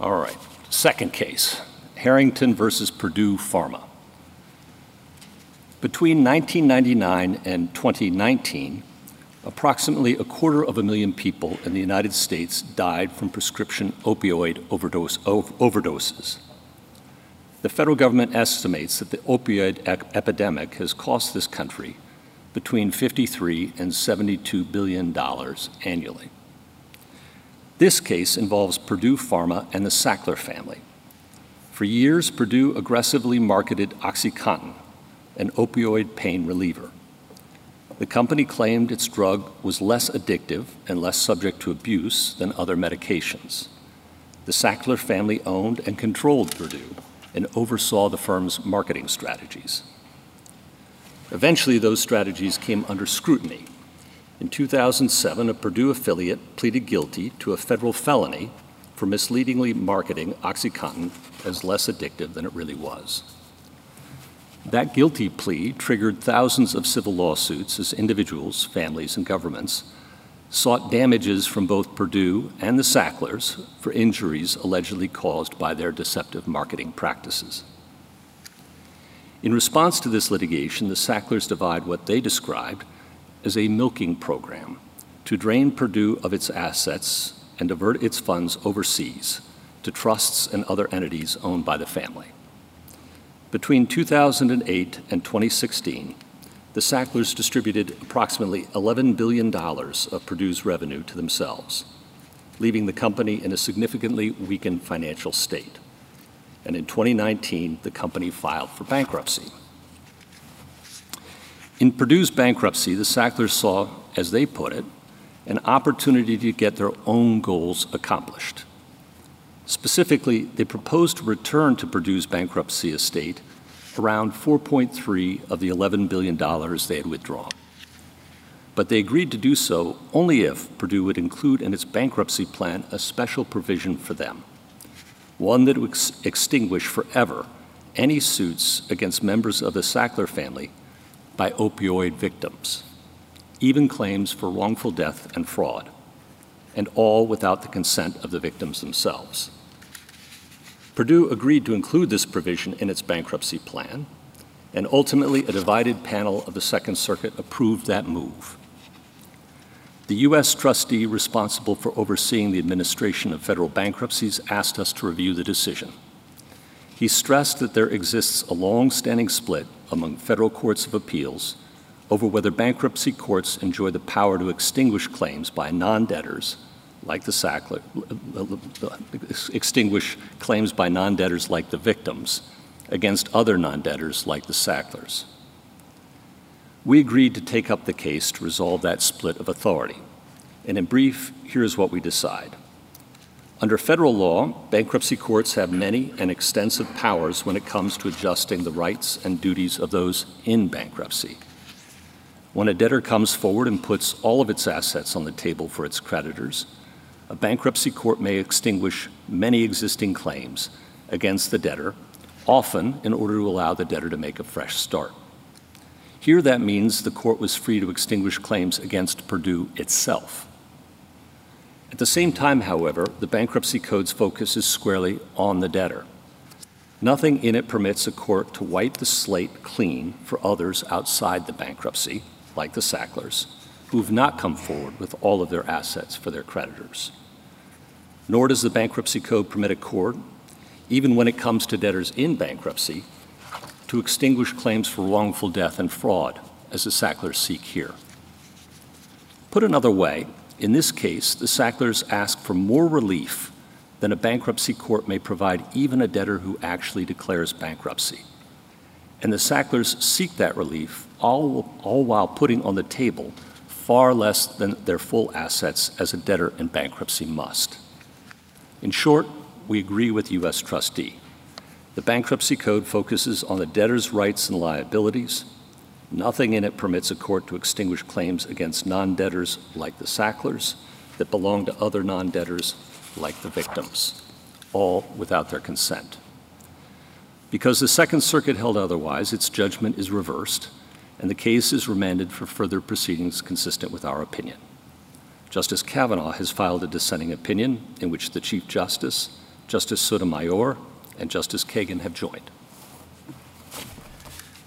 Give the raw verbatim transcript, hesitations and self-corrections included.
All right, second case, Harrington versus Purdue Pharma. Between nineteen ninety-nine and twenty nineteen, approximately a quarter of a million people in the United States died from prescription opioid overdose, overdoses. The federal government estimates that the opioid ep epidemic has cost this country between fifty-three and seventy-two billion dollars annually. This case involves Purdue Pharma and the Sackler family. For years, Purdue aggressively marketed OxyContin, an opioid pain reliever. The company claimed its drug was less addictive and less subject to abuse than other medications. The Sackler family owned and controlled Purdue and oversaw the firm's marketing strategies. Eventually, those strategies came under scrutiny. In two thousand seven, a Purdue affiliate pleaded guilty to a federal felony for misleadingly marketing OxyContin as less addictive than it really was. That guilty plea triggered thousands of civil lawsuits as individuals, families, and governments sought damages from both Purdue and the Sacklers for injuries allegedly caused by their deceptive marketing practices. In response to this litigation, the Sacklers devised what they described as a milking program to drain Purdue of its assets and divert its funds overseas to trusts and other entities owned by the family. Between two thousand eight and twenty sixteen, the Sacklers distributed approximately eleven billion dollars of Purdue's revenue to themselves, leaving the company in a significantly weakened financial state. And in twenty nineteen, the company filed for bankruptcy. In Purdue's bankruptcy, the Sacklers saw, as they put it, an opportunity to get their own goals accomplished. Specifically, they proposed to return to Purdue's bankruptcy estate around four point three of the eleven billion dollars they had withdrawn. But they agreed to do so only if Purdue would include in its bankruptcy plan a special provision for them, one that would ex extinguish forever any suits against members of the Sackler family by opioid victims, even claims for wrongful death and fraud, and all without the consent of the victims themselves. Purdue agreed to include this provision in its bankruptcy plan, and ultimately a divided panel of the Second Circuit approved that move. The U S trustee responsible for overseeing the administration of federal bankruptcies asked us to review the decision. He stressed that there exists a long-standing split among federal courts of appeals over whether bankruptcy courts enjoy the power to extinguish claims by non-debtors like the Sackler, extinguish claims by non-debtors like the victims against other non-debtors like the Sacklers. We agreed to take up the case to resolve that split of authority. And in brief, here's what we decide. Under federal law, bankruptcy courts have many and extensive powers when it comes to adjusting the rights and duties of those in bankruptcy. When a debtor comes forward and puts all of its assets on the table for its creditors, a bankruptcy court may extinguish many existing claims against the debtor, often in order to allow the debtor to make a fresh start. Here, that means the court was free to extinguish claims against Purdue itself. At the same time, however, the bankruptcy code's focus is squarely on the debtor. Nothing in it permits a court to wipe the slate clean for others outside the bankruptcy, like the Sacklers, who have not come forward with all of their assets for their creditors. Nor does the bankruptcy code permit a court, even when it comes to debtors in bankruptcy, to extinguish claims for wrongful death and fraud, as the Sacklers seek here. Put another way, in this case, the Sacklers ask for more relief than a bankruptcy court may provide even a debtor who actually declares bankruptcy. And the Sacklers seek that relief, all, all while putting on the table far less than their full assets as a debtor in bankruptcy must. In short, we agree with the U S trustee. The bankruptcy code focuses on the debtor's rights and liabilities. Nothing in it permits a court to extinguish claims against non-debtors like the Sacklers that belong to other non-debtors like the victims, all without their consent. Because the Second Circuit held otherwise, its judgment is reversed, and the case is remanded for further proceedings consistent with our opinion. Justice Kavanaugh has filed a dissenting opinion in which the Chief Justice, Justice Sotomayor and Justice Kagan have joined.